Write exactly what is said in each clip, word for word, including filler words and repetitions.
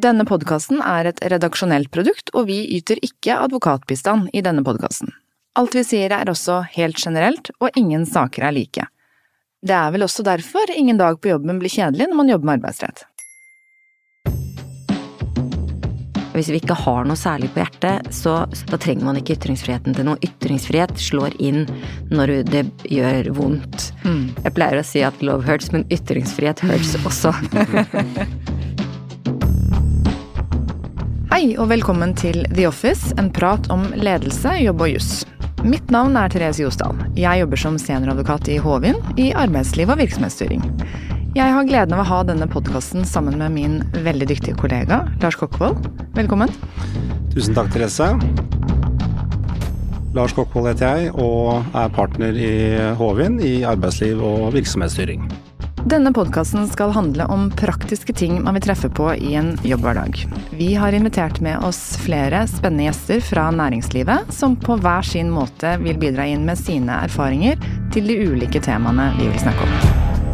Denne podcasten er et redaksjonelt produkt, og vi yter ikke advokatbistand i denne podcasten. Alt vi sier er også helt generelt, og ingen saker er like. Det er vel også derfor ingen dag på jobben blir kjedelig når man jobber med arbeidsrett. Hvis vi ikke har noe særlig på hjertet, så da trenger man ikke ytringsfriheten til noe. Ytringsfrihet slår inn når det gjør vondt. Mm. Jeg pleier å si at love hurts, men ytringsfrihet hurts også. Hei og velkommen til The Office, en prat om ledelse, jobb og juss. Mitt navn er Therese Josdal. Jeg jobber som senioradvokat i Hovin, i arbeidsliv og virksomhetsstyring. Jeg har gleden av å ha denne podcasten sammen med min veldig dyktige kollega, Lars Kokkvold. Velkommen. Tusen takk, Therese. Lars Kokkvold heter jeg, og er partner i Hovin i arbeidsliv og virksomhetsstyring. Denne podcasten skal handle om praktiske ting man vil treffe på i en jobbhverdag. Vi har invitert med oss flere spennende gjester fra næringslivet, som på hver sin måte vil bidra inn med sine erfaringer til de ulike temaene vi vil snakke om.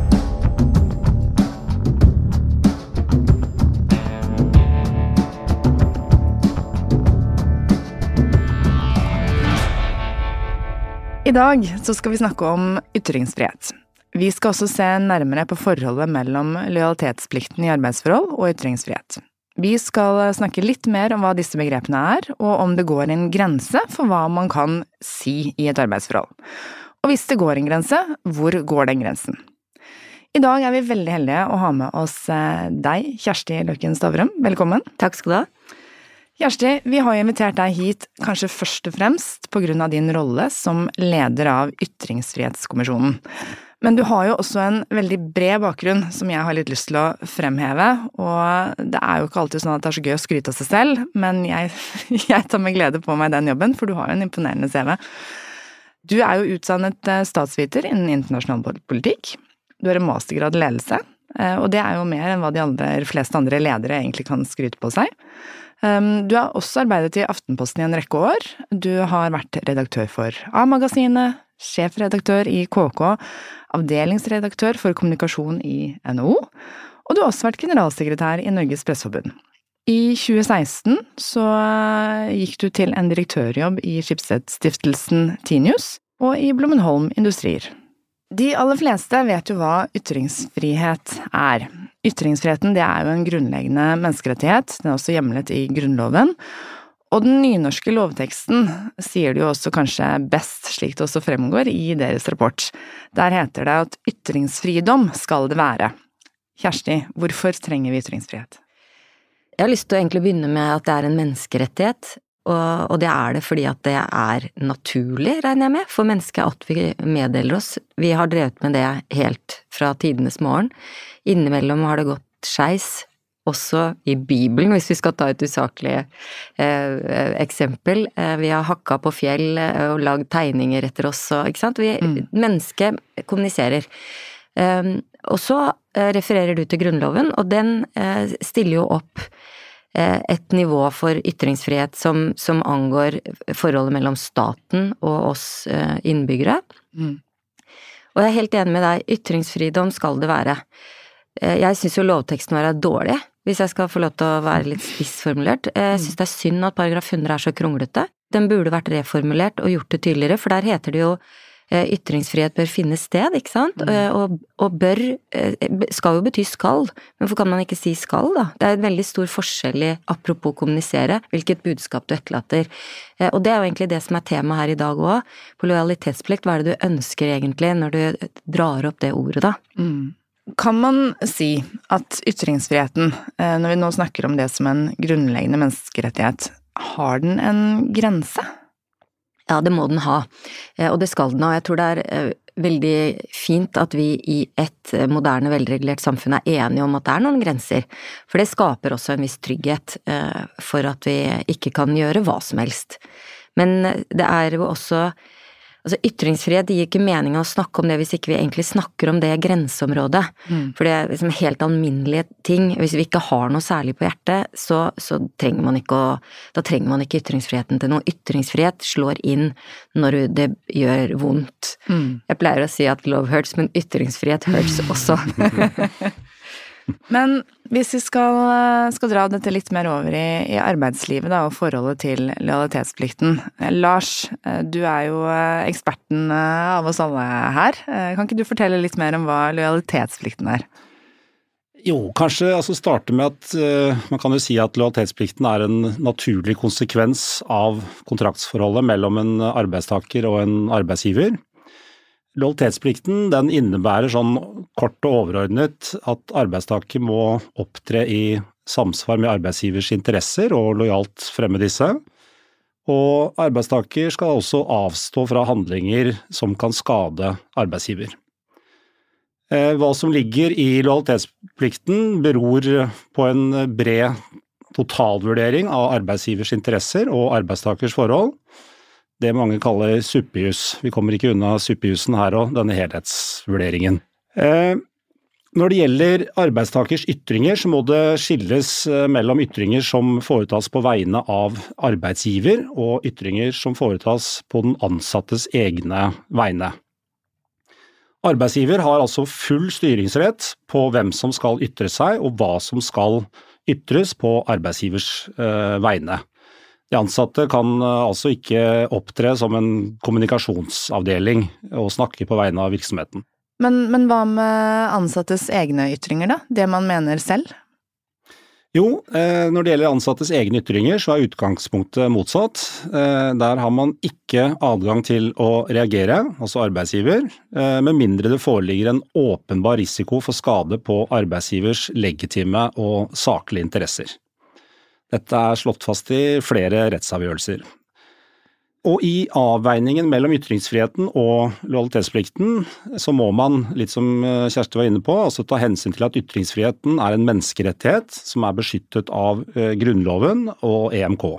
I dag så skal vi snakke om ytringsfrihet. Vi skal også se nærmere på forholdet mellom lojalitetsplikten i arbeidsforhold og ytringsfrihet. Vi skal snakke litt mer om hva disse begrepene er, og om det går en grense for hva man kan si i et arbeidsforhold. Og hvis det går en grense, hvor går den grensen? I dag er vi veldig heldige å ha med oss deg, Kjersti Løkken Stavrum. Velkommen. Takk skal du ha. Kjersti, vi har invitert deg hit kanskje først og fremst på grunn av din rolle som leder av Ytringsfrihetskommisjonen. Men du har jo også en veldig bred bakgrunn som jeg har litt lyst til å fremheve, og det er jo ikke alltid sånn at det er så gøy å skryte av seg selv, men jeg, jeg tar med glede på meg den jobben, for du har jo en imponerende C V. Du er jo utdannet statsviter innen internasjonal politikk, du har en mastergrad i ledelse, og det er jo mer enn hva de andre, fleste andre ledere egentlig kan skryte på seg. Du har også arbeidet i Aftenposten i en rekke år, du har vært redaktør for A-magasinet, sjefredaktør i K K, avdelingsredaktør for kommunikasjon i N H O, og du har også vært generalsekretær i Norges Presseforbund. I tjue seksten så gikk du til en direktørjobb i Schibsted-stiftelsen Tinius og i Blommenholm Industrier. De aller fleste vet jo hva ytringsfrihet er. Ytringsfriheten det er jo en grunnleggende menneskerettighet, den er også hjemlet i Grunnloven, og den nynorske lovteksten sier det jo også kanskje best, slik det også fremgår i deres rapport. Der heter det at ytringsfridom skal det være. Kjersti, hvorfor trenger vi ytringsfrihet? Jeg har lyst til å egentlig begynne med at det er en menneskerettighet, og, og det er det fordi at det er naturlig, regner jeg med, for mennesket at vi meddeler oss. Vi har drevet med det helt fra tidenes morgen. Innimellom har det gått skeis, også i Bibelen, hvis vi skal ta et usaklig eh, eksempel. Eh, vi har hakket på fjell og lagd tegninger etter oss, og, ikke sant? Vi, mm. Mennesket kommuniserer. Eh, og så eh, refererer du til Grunnloven, og den eh, stiller jo opp eh, et nivå for ytringsfrihet som, som angår forholdet mellom staten og oss eh, innbyggere. Mm. Og jeg er helt enig med deg, ytringsfridom skal det være. Jeg synes jo lovteksten vår er dårlig, hvis jeg skal få lov til å være litt spissformulert. Jeg synes det er synd at paragraf hundre er så kronglete. Den burde vært reformulert og gjort det tydeligere, for der heter det jo ytringsfrihet bør finne sted, ikke sant? Og, og bør skal jo bety skal, men hvorfor kan man ikke si skal da? Det er en veldig stor forskjell i, apropos kommunisere, hvilket budskap du etterlater. Og det er jo egentlig det som er tema her i dag også. På lojalitetsplikt, hva er det du ønsker egentlig når du drar opp det ordet da? Mm. Kan man si at ytringsfriheten, når vi nå snakker om det som en grunnleggende menneskerettighet, har den en grense? Ja, det må den ha, og det skal den ha. Jeg tror det er veldig fint at vi i et moderne, velregulert samfunn er enige om at det er noen grenser, for det skaper også en viss trygghet for at vi ikke kan gjøre hva som helst. Men det er jo også Altså, ytringsfrihet gir ikke mening å snakke om det hvis ikke vi egentlig snakker om det grenseområdet. Mm. For det er liksom helt alminnelige ting. Hvis vi ikke har noe særlig på hjertet, så, så trenger man ikke å, da trenger man ikke ytringsfriheten til noe. Ytringsfrihet slår inn når det gjør vondt. Mm. Jeg pleier å si at love hurts, men ytringsfrihet hurts også. Men hvis vi skal, skal dra dette litt mer over i, i arbeidslivet da, og forholdet til lojalitetsplikten. Lars, du er jo eksperten av oss alle her. Kan ikke du fortelle litt mer om hva lojalitetsplikten er? Jo, kanskje altså starte med at uh, man kan jo si at lojalitetsplikten er en naturlig konsekvens av kontraktsforholdet mellom en arbeidstaker og en arbeidsgiver. Lojalitetsplikten den innebærer sånn kort og overordnet at arbeidstaker må opptre i samsvar med arbeidsgivers interesser og lojalt fremme disse. Og arbeidstaker skal også avstå fra handlinger som kan skade arbeidsgiver. Hva som ligger i lojalitetsplikten beror på en bred totalvurdering av arbeidsgivers interesser og arbeidstakers forhold. Det mange kaller suppejus. Vi kommer ikke unna suppejusen her og denne helhetsvurderingen. Når det gjelder arbeidstakers ytringer, så må det skilles mellom ytringer som foretas på vegne av arbeidsgiver og ytringer som foretas på den ansattes egne vegne. Arbeidsgiver har altså full styringsrett på hvem som skal ytre seg og hva som skal ytres på arbeidsgivers eh, vegne. De ansatte kan eh, altså ikke opptre som en kommunikasjonsavdeling og snakke på vegne av virksomheten. Men, men hva med ansattes egne ytringer da? Det man mener selv? Jo, eh, når det gjelder ansattes egne ytringer så er utgangspunktet motsatt. Eh, der har man ikke adgang til å reagere, altså arbeidsgiver, eh, med mindre det foreligger en åpenbar risiko for skade på arbeidsgivers legitime og saklige interesser. Dette er slått fast i flere rettsavgjørelser. Og i avveiningen mellom ytringsfriheten og lojalitetsplikten så må man, litt som Kjersti var inne på, altså ta hensyn til at ytringsfriheten er en menneskerettighet som er beskyttet av Grunnloven og E M K.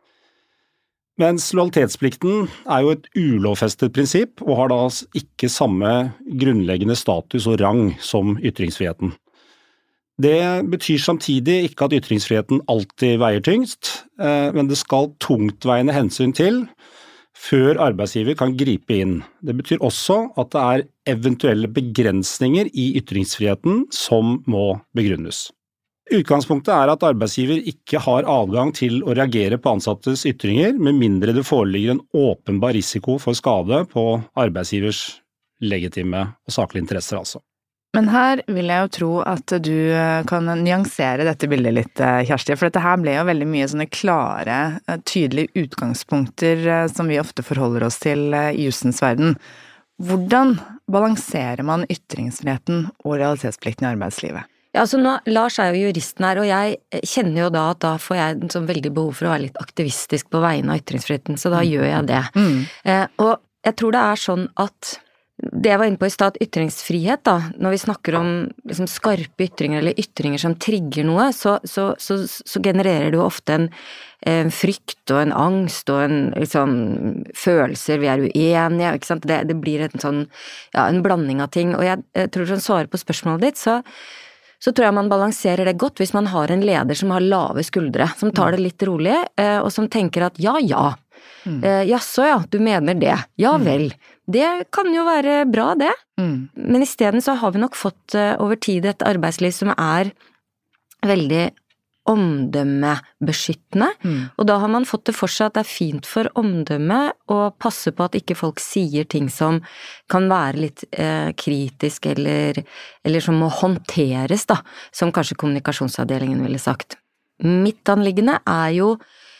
Mens lojalitetsplikten er jo et ulovfestet prinsipp og har da ikke samme grunnleggende status og rang som ytringsfriheten. Det betyr samtidig ikke at ytringsfriheten alltid veier tyngst, men det skal tungtveiende hensyn til før arbeidsgiver kan gripe inn. Det betyr også at det er eventuelle begrensninger i ytringsfriheten som må begrunnes. Utgangspunktet er at arbeidsgiver ikke har adgang til å reagere på ansattes ytringer, med mindre det foreligger en åpenbar risiko for skade på arbeidsgivers legitime og saklige interesser altså. Men her vil jeg jo tro at du kan nyansere dette bildet litt, Kjersti, for dette her ble jo veldig mye sånne klare, tydelige utgangspunkter som vi ofte forholder oss til i jussens verden. Hvordan balanserer man ytringsfriheten og realitetsplikten i arbeidslivet? Ja, altså nå, Lars er jo juristen her, og jeg kjenner jo da at da får jeg en sånn veldig behov for å være litt aktivistisk på vegne av ytringsfriheten, så da mm. gjør jeg det. Mm. Eh, og jeg tror det er sånn at det jeg var inne på i stad, ytringsfrihet da, når vi snakker om liksom, skarpe ytringer eller ytringer som trigger noe, så, så, så, så genererer det jo ofte en, en frykt og en angst og en liksom, følelser, vi er uenige, ikke sant? Det, det blir en sånn, ja, en blanding av ting, og jeg, jeg tror som svarer på spørsmålet ditt, så, så tror jeg man balanserer det godt hvis man har en leder som har lave skuldre, som tar det litt rolig, og som tenker at ja, ja, Mm. Eh, ja, så ja, du mener det. Ja vel. Det kan jo være bra, det. Mm. Men i stedet så har vi nok fått uh, over tid et arbeidsliv som er veldig omdømmebeskyttende, mm. og da har man fått det for seg at det er fint for omdømme å passe på at ikke folk sier ting som kan være litt eh, kritisk eller, eller som må håndteres da, som kanskje kommunikasjonsavdelingen ville sagt. Mitt anliggende er jo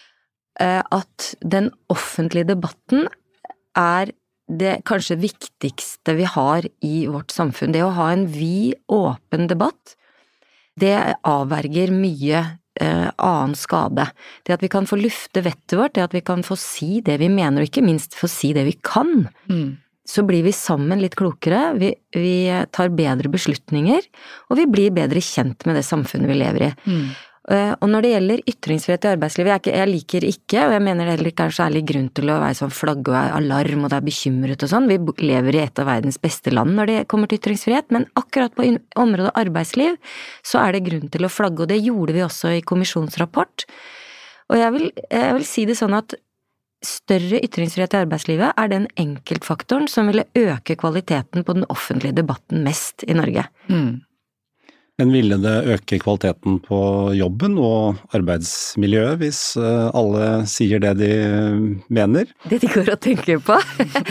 at den offentlige debatten er det kanskje viktigste vi har i vårt samfunn. Det å ha en vid, åpen debatt, det avverger mye eh, annen skade. Det at vi kan få lufte vettet vårt, det at vi kan få si det vi mener, og ikke minst få si det vi kan. Mm. Så blir vi sammen litt klokere, vi, vi tar bedre beslutninger, og vi blir bedre kjent med det samfunnet vi lever i. Mm. Og når det gjelder ytringsfrihet i arbeidslivet, jeg, jeg liker ikke, og jeg mener det heller ikke er særlig grunn til å være sånn flagg og alarm og det er bekymret og sånn. Vi lever i et av verdens beste land når det kommer til ytringsfrihet, men akkurat på området arbeidsliv så er det grunn til å flagge, og det gjorde vi også i kommisjonsrapport. Og jeg vil, jeg vil si det sånn at større ytringsfrihet i arbeidslivet er den enkeltfaktoren som ville øke kvaliteten på den offentlige debatten mest i Norge. Mm. Men ville det øke kvaliteten på jobben og arbeidsmiljøet hvis alle sier det de mener? Det de går og tenker på.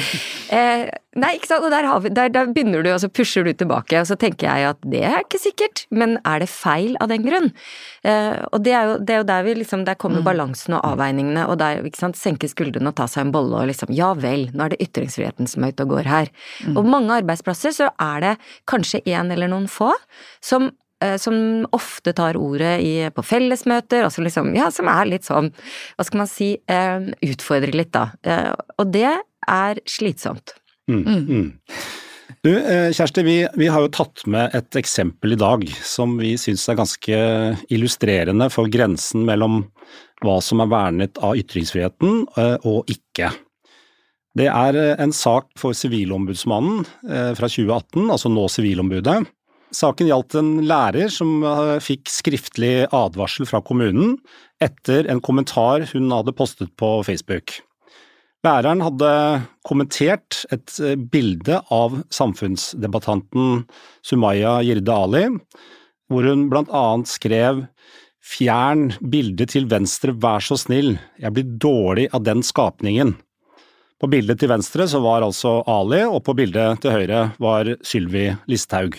eh, nei, ikke sant, og der, har vi, der, der begynner du, og så pusher du tilbake, og så tenker jeg at det er ikke sikkert, men er det feil av den grunn? Eh, og det er, jo, det er jo der vi liksom, der kommer balansen og avveiningene, og der, ikke sant, senke skuldrene og ta seg en bolle, og liksom, ja vel, nå er det ytringsfriheten som er ute og går her. Mm. Og på mange arbeidsplasser så er det kanskje en eller noen få, som som ofte tar ordet i, på fellesmøter, og som liksom, ja, som er litt sånn, hva skal man si, eh, utfordrer litt da. Eh, og det er slitsomt. Mm, mm. Du, Kjersti, vi, vi har jo tatt med et eksempel i dag som vi synes er ganske illustrerende for grensen mellom hva som er vernet av ytringsfriheten og ikke. Det er en sak for Sivilombudsmannen fra tjue atten, altså nå Sivilombudet. Saken gjaldt en lærer som fikk skriftlig advarsel fra kommunen etter en kommentar hun hadde postet på Facebook. Læreren hadde kommentert et bilde av samfunnsdebattanten Sumaya Jirde Ali, hvor hun blant annet skrev «Fjern bildet til venstre, vær så snill, jeg blir dårlig av den skapningen». På bildet til venstre så var altså Ali, og på bildet til høyre var Sylvi Listhaug.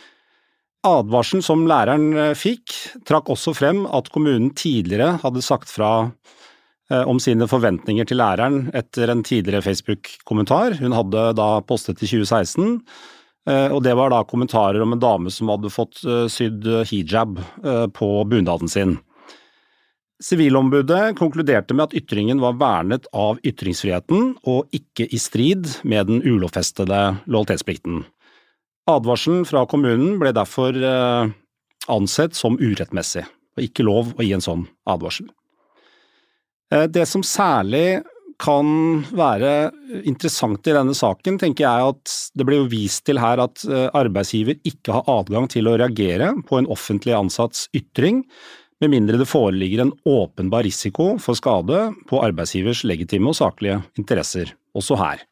Advarselen som læreren fikk, trakk også frem at kommunen tidligere hadde sagt fra eh, om sine forventninger til læreren etter en tidligere Facebook-kommentar. Hun hadde da postet i tjue seksten, eh, og det var da kommentarer om en dame som hadde fått eh, sydd hijab eh, på bunaden sin. Sivilombudet konkluderte med at ytringen var vernet av ytringsfriheten og ikke i strid med den ulovfestede lojalitetsplikten. Advarselen fra kommunen ble derfor eh, ansett som urettmessig, og ikke lov å gi en sånn advarsel. Eh, det som særlig kan være interessant i denne saken, tenker jeg at det ble jo vist til her at eh, arbeidsgiver ikke har adgang til å reagere på en offentlig ansatts ytring, med mindre det foreligger en åpenbar risiko for skade på arbeidsgivers legitime og saklige interesser, også her.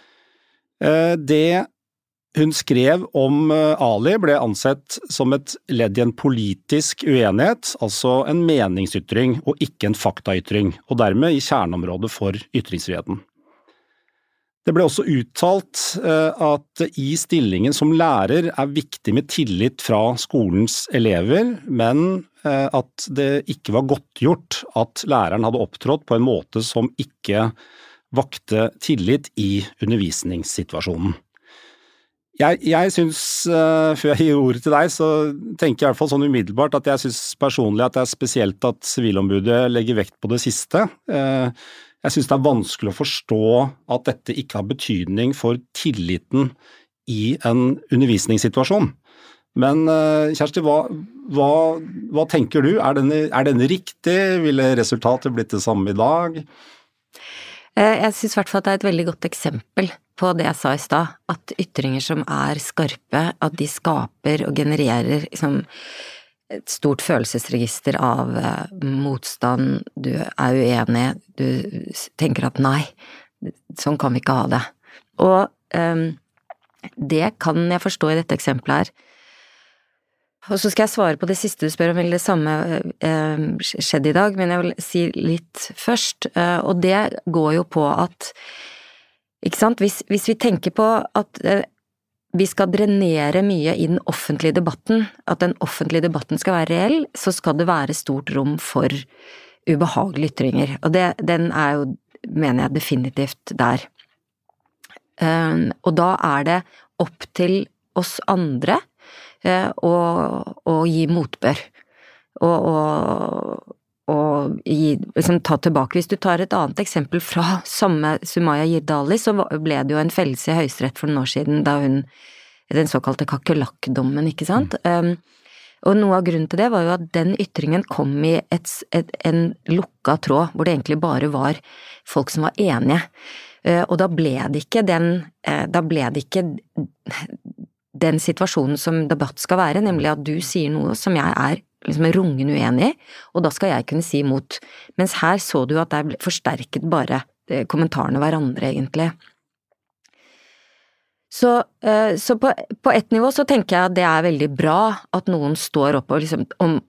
Eh, det Hun skrev om Ali ble ansett som et ledd i en politisk uenighet, altså en meningsytring og ikke en faktaytring, og dermed i kjerneområdet for ytringsfriheten. Det ble også uttalt at i stillingen som lærer er viktig med tillit fra skolens elever, men at det ikke var godtgjort at læreren hadde opptrådt på en måte som ikke vakte tillit i undervisningssituasjonen. Jeg, jeg synes, uh, før jeg gir ordet til deg, så tenker jeg i hvert fall sånn umiddelbart at jeg synes personlig at det er spesielt at Sivilombudet legger vekt på det siste. Uh, jeg synes det er vanskelig å forstå at dette ikke har betydning for tilliten i en undervisningssituasjon. Men uh, Kjersti, hva, hva, hva tenker du? Er denne, er denne riktig? Ville resultatet blitt det samme i dag? Jeg synes i hvert fall at det er et veldig godt eksempel på det jeg sa i stad, at ytringer som er skarpe, at de skaper og genererer liksom, et stort følelsesregister av eh, motstand, du er uenig, du tenker at nei, sånn kan vi ikke ha det. Og eh, det kan jeg forstå i dette eksempelet her. Og så skal jeg svare på det siste du spør om, vel det samme eh, skjedde i dag, men jeg vil si litt først, eh, og det går jo på at, ikke sant, hvis, hvis vi tenker på at eh, vi skal drenere mye i den offentlige debatten, at den offentlige debatten skal være reell, så skal det være stort rom for ubehagelige ytringer, og det, den er jo, mener jeg, definitivt der. Eh, og da er det opp til oss andre Og, og gi motbør, og, og, og gi, liksom, ta tilbake. Hvis du tar et annet eksempel fra samme Sumaya Jirde Ali, så ble det jo en fellelse i Høyesterett for noen år siden, da hun, den såkalte kakerlakkdommen, ikke sant? Mm. Um, og noe av grunnen til det var jo at den ytringen kom i et, et, en lukka tråd, hvor det egentlig bare var folk som var enige. Uh, og da ble det ikke den, uh, da ble det ikke den situasjonen som debatt skal være, nemlig at du sier noe som jeg er liksom rungen uenig i, og da skal jeg kunne si imot. Mens her så du at der forsterket bare kommentarene hverandre, egentlig. Så, så på, på ett nivå så tenker jeg at det er veldig bra at noen står opp og, liksom, om,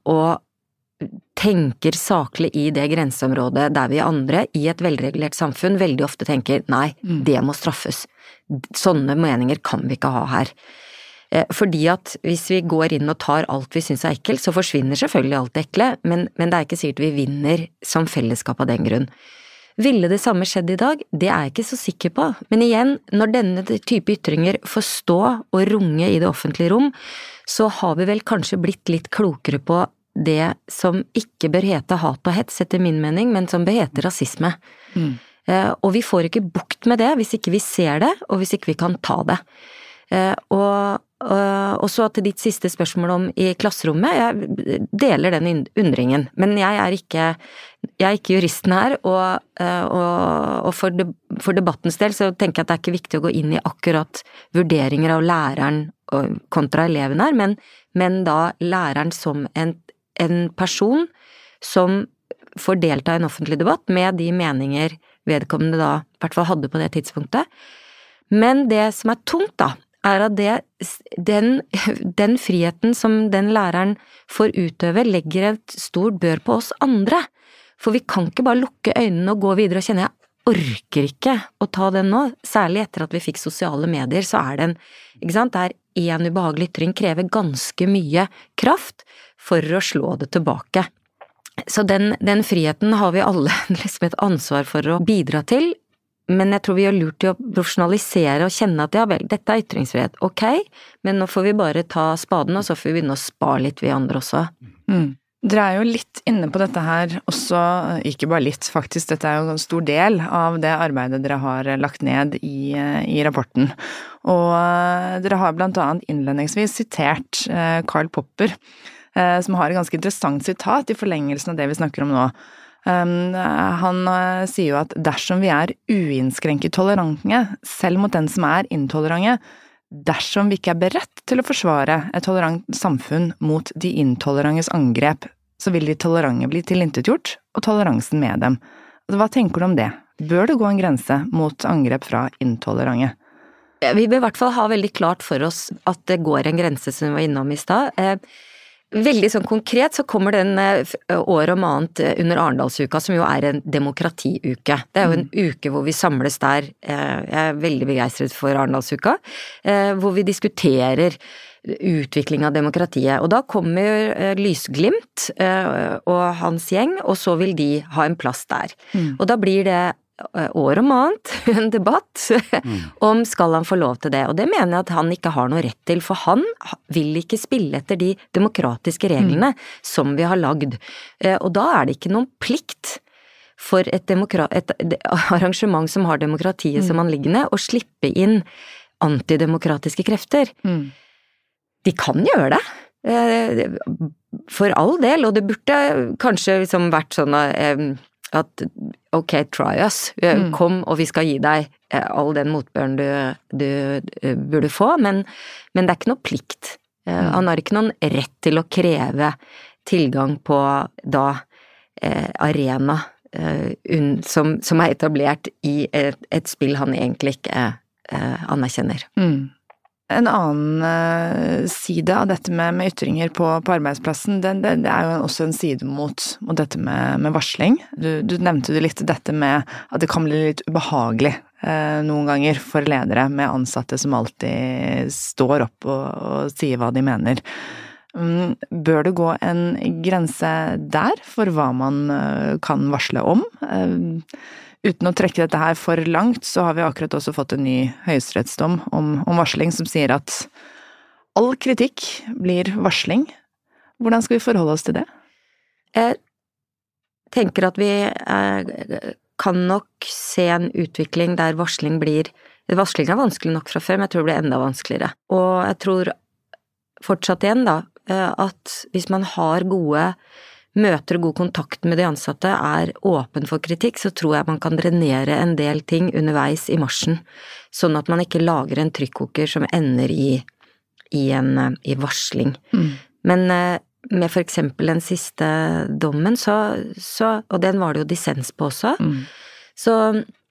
og tenker saklig i det grenseområdet der vi andre i et velregulert samfunn veldig ofte tenker nei, mm. det må straffes. Sånne meninger kan vi ikke ha her. Fordi at hvis vi går inn og tar alt vi synes er ekkelt, så forsvinner selvfølgelig alt det ekle, men, men det er ikke sikkert vi vinner som fellesskap av den grunn. Ville det samme skjedd i dag? Det er jeg ikke så sikker på. Men igjen, når denne type ytringer får stå og runge i det offentlige rom, så har vi vel kanskje blitt litt klokere på det som ikke bør hete hat og hets, etter min mening, men som bør hete rasisme. Mm. Eh, og vi får ikke bukt med det hvis ikke vi ser det, og hvis ikke vi kan ta det. Eh, og Og så til ditt siste spørsmål om i klasserommet, jeg deler den undringen, men jeg er ikke, jeg er ikke juristen her, og, og, og for, de, for debattens del så tenker jeg at det er ikke viktig å gå inn i akkurat vurderinger av læreren kontra eleven her, men, men da læreren som en, en person som får delta i en offentlig debatt med de meninger vedkommende da i hvert fall hadde på det tidspunktet. Men det som er tungt da, er at det, den, den friheten som den læreren får utøve, legger et stort bør på oss andre. For vi kan ikke bare lukke øynene og gå videre og kjenne jeg orker ikke å ta den nå. Særlig etter at vi fikk sosiale medier, så er den, ikke sant, det er en ubehagelig ytring krever ganske mye kraft for å slå det tilbake. Så den, den friheten har vi alle liksom et ansvar for å bidra til. Men jeg tror vi har lurt i å profesjonalisere og kjenne at ja vel, dette er ytringsfrihet, ok, men nå får vi bare ta spaden, og så får vi begynne å spa litt vi andre også. Mm. Dere er jo litt inne på dette her også, ikke bare litt faktisk, dette er jo en stor del av det arbeidet dere har lagt ned i, i rapporten. Og dere har blant annet innledningsvis sitert Karl Popper, som har et ganske interessant sitat i forlengelsen av det vi snakker om nå. Um, han uh, sier jo at dersom vi er uinnskrenket tolerante, selv mot den som er intolerante, dersom vi ikke er beredt til å forsvare et tolerant samfunn mot de intolerantes angrep, så vil de tolerante bli tilintetgjort, og toleransen med dem. Hva tenker du om det? Bør det gå en grense mot angrep fra intolerante? Vi bør i hvert fall ha veldig klart for oss at det går en grense som vi var innom i stad. Eh, Veldig sånn konkret så kommer den år om annet under Arendalsuka, som jo er en demokratiuke. Det er jo en uke hvor vi samles der, jeg er veldig begeistret for Arendalsuka, hvor vi diskuterer utvikling av demokratiet. Og da kommer Lysglimt og hans gjeng, og så vil de ha en plass der. Mm. Og da blir det år om annet en debatt mm. om skal han få lov til det, og det mener jeg at han ikke har noe rett til, for han vil ikke spille etter de demokratiske reglene mm. som vi har lagd, og da er det ikke noen plikt for et, demokra- et arrangement som har demokratiet mm. som anliggende å slippe inn antidemokratiske krefter. Mm. De kan gjøre det, for all del, og det burde kanskje liksom vært sånn at ok, try us, mm. kom og vi skal gi deg all den motbøren du, du, du burde få, men, men det er ikke noe plikt. Mm. Han har ikke noen rett til å kreve tilgang på da eh, arena eh, un, som, som er etablert i et, et spill han egentlig ikke eh, anerkjenner. Mm. En annen uh, side av dette med, med ytringer på, på arbeidsplassen, det, det, det er jo også en side mot, mot dette med, med varsling. Du, du nevnte jo litt dette med at det kan bli litt ubehagelig uh, noen ganger for ledere med ansatte som alltid står opp og, og sier hva de mener. Um, bør det gå en grense der for hva man uh, kan varsle om? Uh, Uten å trekke dette her for langt, så har vi akkurat også fått en ny høyesterettsdom om, om varsling som sier at all kritikk blir varsling. Hvordan skal vi forholde oss til det? Jeg tenker at vi eh, kan nok se en utvikling der varsling blir, varsling er vanskelig nok fra før, men jeg tror det blir enda vanskeligere. Og jeg tror fortsatt igjen da, at hvis man har gode møter og god kontakt med de ansatte, er åpen for kritikk, så tror jeg man kan drenere en del ting underveis i marsjen, sånn at man ikke lager en trykkoker som ender i, i en i varsling. Mm. Men med for eksempel den siste dommen, så, så, og den var det jo dissens på også, mm. så,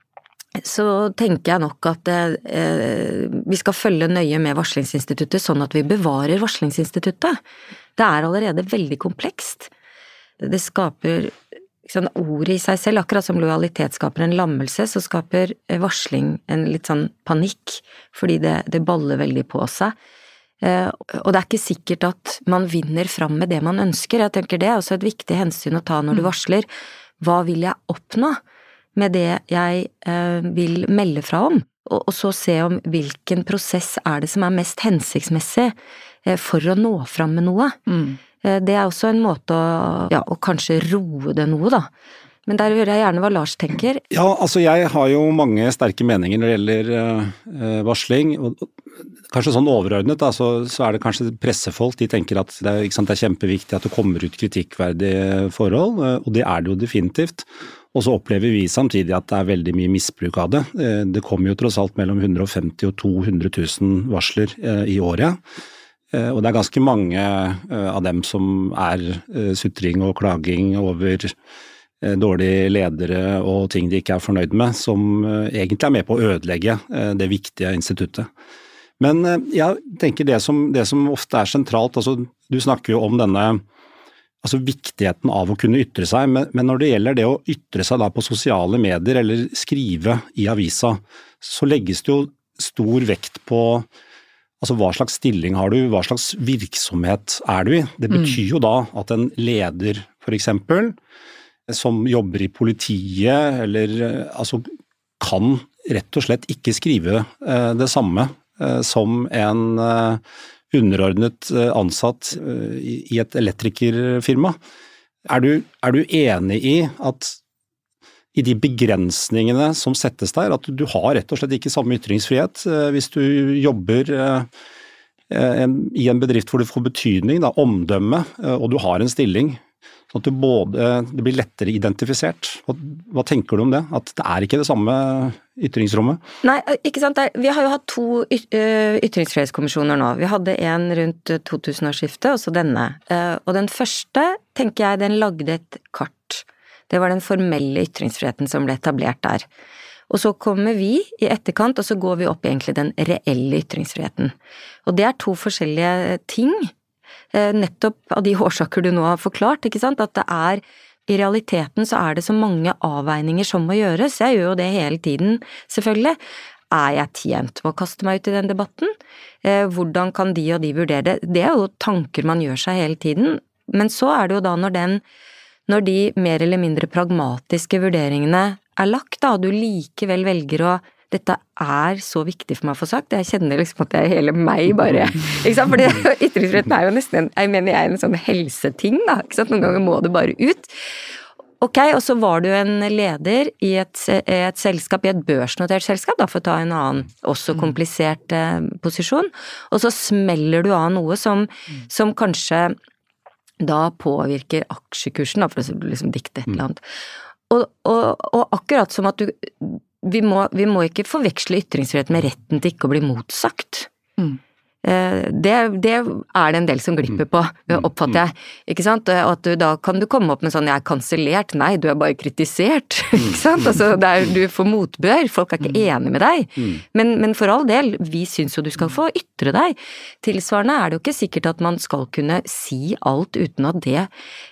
så tenker jeg nok at eh, vi skal følge nøye med varslingsinstituttet, sånn at vi bevarer varslingsinstituttet. Det er allerede veldig komplekst. Det skaper sånn, ord i seg selv, akkurat som lojalitet skaper en lammelse, så skaper varsling en litt sånn panikk, fordi det, det baller veldig på seg. Uh, og det er ikke sikkert at man vinner fram med det man ønsker. Jeg tenker det er også et viktig hensyn å ta når du varsler. Hva vil jeg oppnå med det jeg uh, vil melde fra om? Og, og så se om hvilken prosess er det som er mest hensiktsmessig uh, for å nå fram med noe. Mm. Uh, det er også en måte å, ja, å kanskje roe det noe da. Men der hører jeg gjerne hva Lars tenker. Ja, altså jeg har jo mange sterke meninger når det gjelder uh, varsling, og kanskje sånn overordnet da, så, så er det kanskje pressefolk, de tenker at det er, ikke sant, det er kjempeviktig at det kommer ut kritikkverdige forhold, og det er det jo definitivt. Og så opplever vi samtidig at det er veldig mye misbruk av det. Det kommer jo tross alt mellom hundre og femti og to hundre tusen varsler i året, og det er ganske mange av dem som er sutring og klaging over dårlige ledere og ting de ikke er fornøyd med, som egentlig er med på å ødelegge det viktige instituttet. Men jeg tenker det som, det som ofte er sentralt, altså du snakker jo om denne altså viktigheten av å kunne ytre seg, men, men når det gjelder det å ytre seg da på sosiale medier eller skrive i avisa, så legges det jo stor vekt på altså hva slags stilling har du, hva slags virksomhet er du i. Det betyr jo da at en leder for eksempel, som jobber i politiet, eller altså kan rett og slett ikke skrive det samme som en underordnet ansatt i et elektrikerfirma. Er du, er du enig i at i de begrensningene som settes der, at du har rett og slett ikke samme ytringsfrihet hvis du jobber i en bedrift hvor du får betydning, da, omdømme, og du har en stilling, sånn at du både, det blir lettere identifisert. Hva, hva tenker du om det? At det er ikke det samme ytringsrommet? Nei, ikke sant. Vi har jo hatt to ytringsfrihetskommisjoner nå. Vi hadde en rundt to tusen-årsskiftet, og så denne. Og den første, tenker jeg, den lagde et kart. Det var den formelle ytringsfriheten som ble etablert der. Og så kommer vi i etterkant, og så går vi opp egentlig den reelle ytringsfriheten. Og det er to forskjellige ting, nettopp av de årsaker du nå har forklart, ikke sant? At det er, i realiteten så er det så mange avveininger som må gjøres. Jeg gjør jo det hele tiden, selvfølgelig. Er jeg tjent med å kaste meg ut i den debatten? Hvordan kan de og de vurdere det? Det er jo tanker man gjør seg hele tiden, men så er det jo da når den, når de mer eller mindre pragmatiske vurderingene er lagt da, og du likevel velger å dette er så viktig for meg å få sagt, jeg kjenner liksom at det er hele meg bare, ikke sant, fordi ytringsfriheten er jo nesten en, jeg mener jeg er en sånn helseting da, ikke sant, noen ganger må det bare ut. Ok, og så var du en leder i et, et selskap, i et børsnotert selskap da, for å ta en annen, også komplisert eh, posisjon, og så smeller du av noe som, som kanskje da påvirker aksjekursen da, for å liksom dikte et eller annet. Og, og, og akkurat som at du Vi må, vi må ikke forveksle ytringsfrihet med retten til ikke å bli motsagt. Mm. Det, det er det en del som glipper på, oppfatter jeg, ikke sant? Og at du, da kan du komme opp med sånn, jeg er kansellert, nei, du er bare kritisert, ikke sant? Altså, det er, du får motbør, folk er ikke enige med deg, men, men for all del, vi synes jo du skal få ytre deg. Tilsvarende er det jo ikke sikkert at man skal kunne si alt uten at det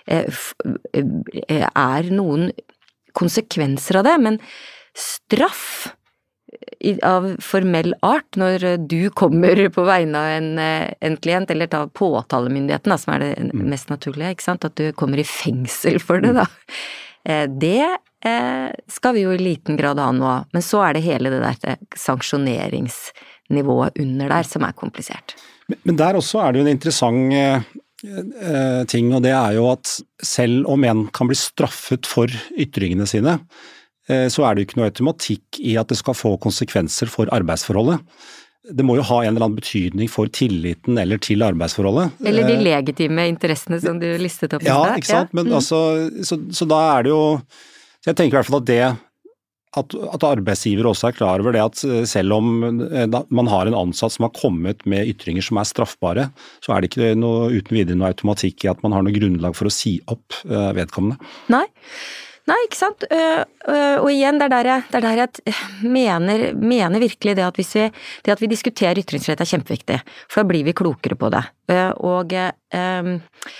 er noen konsekvenser av det, men straff av formell art når du kommer på vegne av en, en klient, eller ta påtalemyndigheten, da, som er det mest naturlige, ikke sant? At du kommer i fengsel for det, da. Det skal vi jo i liten grad ha nå, men så er det hele det der sanksjoneringsnivået under der som er komplisert. Men, men der også er det jo en interessant ting, og det er jo at selv om en kan bli straffet for ytringene sine, så er det jo ikke noe automatikk i at det skal få konsekvenser for arbeidsforholdet. Det må jo ha en eller annen betydning for tilliten eller til arbeidsforholdet. Eller de legitime interessene som du listet opp i ja, sted. Ja, ikke sant, men mm. altså, så, så da er det jo, så jeg tenker i hvert fall at det, at, at arbeidsgiver også er klar over det at selv om man har en ansatt som har kommet med ytringer som er straffbare, så er det ikke noe, uten videre noe automatikk i at man har noe grunnlag for å si opp vedkommende. Nei. Nei, ikke sant? Uh, uh, og igjen, det er der jeg, det er der jeg mener, mener virkelig det at hvis vi, det at vi diskuterer ytringsfrihet er kjempeviktig, for da blir vi klokere på det. Uh, og, uh,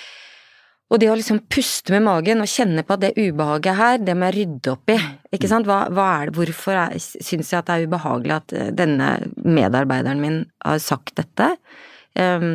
og det å liksom puste med magen og kjenne på at det ubehaget her, det må jeg rydde opp i, ikke sant? Hva, hva er det, hvorfor er, synes jeg at det er ubehagelig at denne medarbeideren min har sagt dette? Um,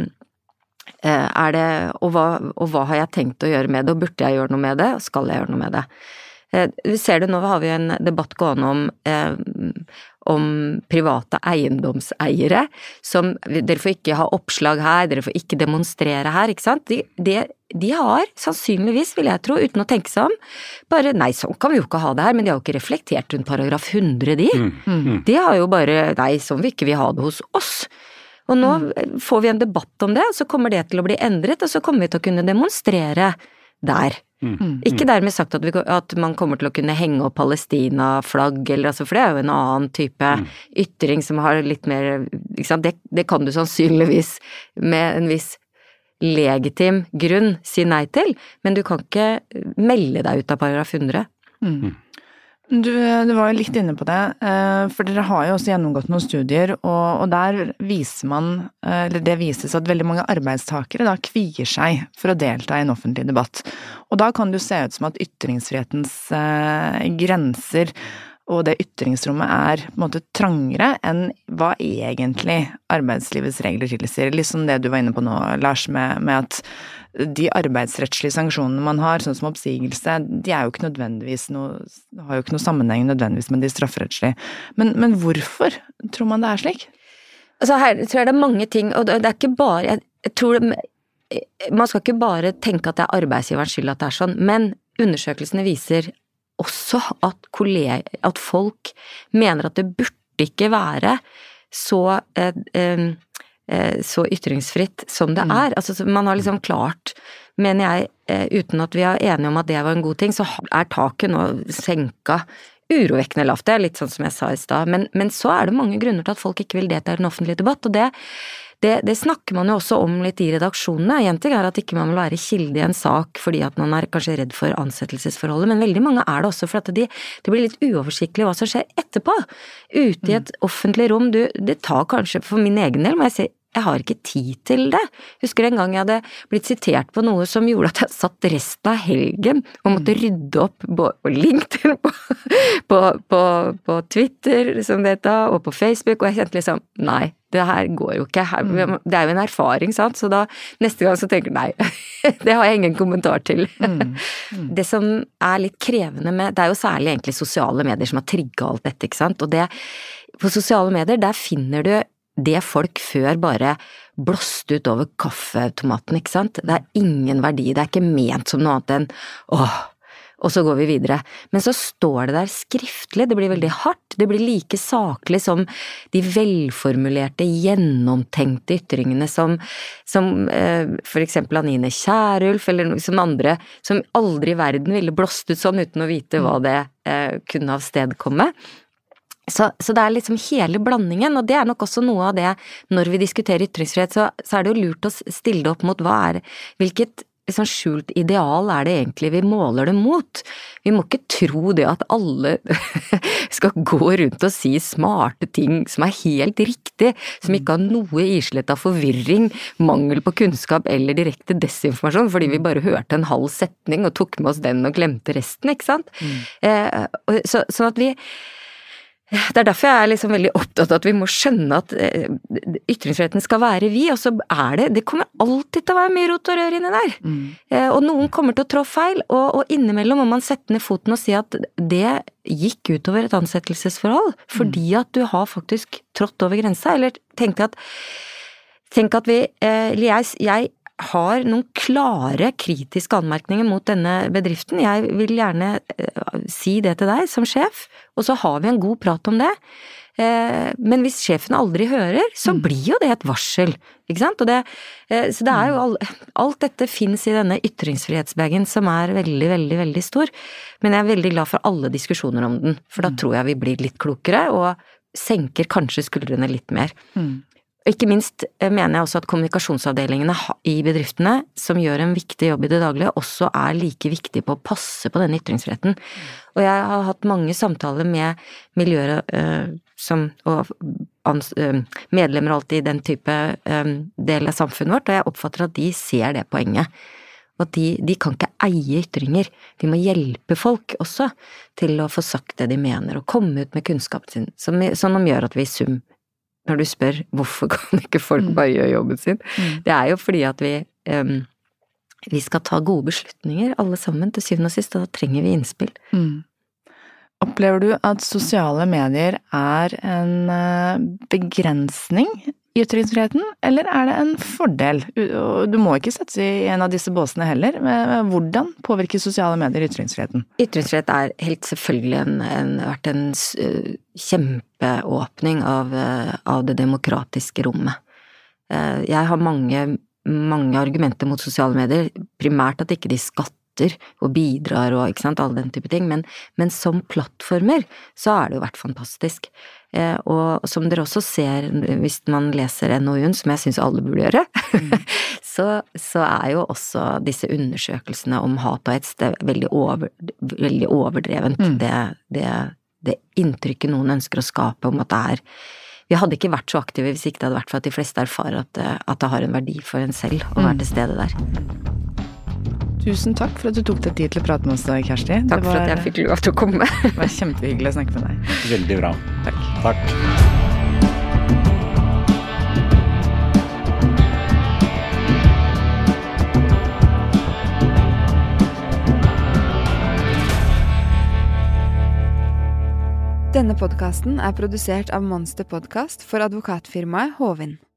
er det, og hva, og hva har jeg tenkt å gjøre med det, og burde jeg gjøre noe med det, og skal jeg gjøre noe med det? Vi ser det nå, har vi en debatt gående om, eh, om private eiendomseiere, som, dere får ikke ha oppslag her, dere får ikke demonstrere her, ikke sant? De, de, de har, sannsynligvis vil jeg tro, uten å tenke seg om, bare, nei, sånn kan vi jo ikke ha det her, men de har jo ikke reflektert rundt paragraf hundre, de. Mm. Mm. De har jo bare, nei, sånn vil ikke vi ha det hos oss. Og nå får vi en debatt om det, og så kommer det til å bli endret, og så kommer vi til å kunne demonstrere der. Mm. Ikke dermed sagt at, vi, at man kommer til å kunne henge opp Palestina-flagg, eller altså, for det er jo en annen type mm. ytring som har litt mer, ikke sant, det, det kan du sannsynligvis med en viss legitim grunn si nei til, men du kan ikke melde deg ut av paragraf hundre. Mm. Du, du var jo litt inne på det, for dere har jo også gjennomgått noen studier, og, og der viser man, eller det vises at veldig mange arbeidstakere da kvier seg for å delta i en offentlig debatt. Og da kan det jo se ut som at ytringsfrihetens eh, grenser og det ytringsrommet er på en måte trangere enn hva egentlig arbeidslivets regler tilsier. Litt som det du var inne på nå, Lars, med, med at de arbeidsrettslige sanksjonene man har, sånn som oppsigelse, de er jo ikke nødvendigvis noe, har jo ikke noe sammenheng nødvendigvis med de strafferettslige. Men, men hvorfor tror man det er slik? Altså her tror jeg det er mange ting, og det er ikke bare, jeg, jeg tror det, man skal ikke bare tenke at det er arbeidsgiverens skyld at det er sånn, men undersøkelsene viser også at kolleger, at folk mener at det burde ikke være så eh, eh, så ytringsfritt som det er. Altså, man har liksom klart, mener jeg, uten at vi er enige om at det var en god ting, så er taket nå senka urovekkende lavt. Det er litt sånn som jeg sa i sted. Men, men så er det mange grunner til at folk ikke vil delta i den offentlige debatt, og det, det, det snakker man jo også om litt i redaksjonene. En ting er at ikke man vil være kilde i en sak fordi at man er kanskje redd for ansettelsesforholdet, men veldig mange er det også for at de, det blir litt uoversiktlig hva som skjer etterpå. Ute i et offentlig rom, du, det tar kanskje, for min egen del må jeg si, jeg har ikke tid til det. Husker en gang jeg hadde blitt sitert på noe som gjorde at jeg satt resten av helgen og måtte rydde opp på LinkedIn, på, på, på, på Twitter, som det heter, og på Facebook, og jeg kjente liksom, nei, det her går jo ikke. Det er jo en erfaring, sant? Så da neste gang så tenker jeg, nei, det har jeg ingen kommentar til. Mm. Mm. Det som er litt krevende med, det er jo særlig egentlig sosiale medier som har trigget alt dette, ikke sant? Og det, på sosiale medier, der finner du det folk før bare blåste ut over kaffeautomaten, ikke sant? Det er ingen verdi, det er ikke ment som noe annet enn åh, og så går vi videre. Men så står det der skriftlig, det blir veldig hardt, det blir like saklig som de velformulerte, gjennomtenkte ytringene som, som eh, for eksempel Anine Kjærulf, eller som andre, som aldri i verden ville blåst ut sånn uten å vite hva det eh, kunne avstedkomme. Så, så det er liksom hele blandingen, og det er nok også noe av det, når vi diskuterer ytringsfrihet, så, så er det jo lurt å stille det opp mot hva er, hvilket liksom skjult ideal er det egentlig vi måler det mot. Vi må ikke tro det at alle skal gå rundt og si smarte ting som er helt riktig, som ikke har noe islett av forvirring, mangel på kunnskap eller direkte desinformasjon, fordi vi bare hørte en halv setning og tok med oss den og glemte resten, ikke sant? Mm. Eh, så, sånn at vi Det er derfor jeg er liksom veldig opptatt av at vi må skjønne at ytringsfriheten skal være vi, og så er det, det kommer alltid til å være mye rot og rør inni der. Mm. Og noen kommer til å trå feil, og, og innimellom må man sette ned foten og si at det gikk utover et ansettelsesforhold, fordi at du har faktisk trådt over grensa, eller tenkte at, tenk at vi, eller jeg, jeg har noen klare kritiske anmerkninger mot denne bedriften. Jeg vil gjerne eh, si det til deg som sjef, og så har vi en god prat om det. Eh, men hvis sjefen aldri hører, så blir jo det et varsel, ikke sant? Og det, eh, så det er jo all, alt dette finnes i denne ytringsfrihetsbagen som er veldig, veldig, veldig stor. Men jeg er veldig glad for alle diskusjoner om den, for da tror jeg vi blir litt klokere, og senker kanskje skuldrene litt mer. Mm. Ikke minst mener jeg også at kommunikasjonsavdelingene i bedriftene, som gjør en viktig jobb i det daglige, også er like viktige på å passe på den ytringsfriheten. Og jeg har hatt mange samtaler med miljøer uh, som, og ans, uh, medlemmer alltid i den type um, del av samfunnet vårt, og jeg oppfatter at de ser det poenget. Og at de, de kan ikke eie ytringer, de må hjelpe folk også til å få sagt det de mener, og komme ut med kunnskapen sin, som, som de gjør at vi i sum. Når du spør hvorfor kan ikke folk bare gjøre jobben sin, mm. det er jo fordi at vi, um, vi skal ta gode beslutninger alle sammen til syvende og sist, og da trenger vi innspill. Mm. Opplever du at sosiale medier er en begrensning i ytringsfriheten, eller er det en fordel? Du må ikke sette i en av disse båsene heller, men hvordan påvirker sosiale medier ytringsfriheten? Ytringsfrihet er helt selvfølgelig en, en, vært en uh, kjempeåpning av, uh, av det demokratiske rommet. Uh, jeg har mange, mange argumenter mot sosiale medier, primært at ikke de skatter og bidrar og ikke sant, all den type ting, men, men som plattformer så er det jo vært fantastisk. Eh, og som dere også ser hvis man leser N O U-en, som jeg synes alle burde gjøre, mm. så, så er jo også disse undersøkelsene om hat og hets veldig, over, veldig overdrevent. Mm. Det, det, det inntrykket noen ønsker å skape om at det er vi hadde ikke vært så aktive hvis ikke det hadde vært for at de fleste erfarer at, at det har en verdi for en selv å være til stede der. Tusen takk for at du tok deg tid til å prate med oss, Kjersti. Takk var, for at jeg fikk lov til å komme. Det var kjempehyggelig å snakke med deg. Veldig bra. Takk. Takk. Denne podcasten er produsert av Monster Podcast for advokatfirmaet Hovin.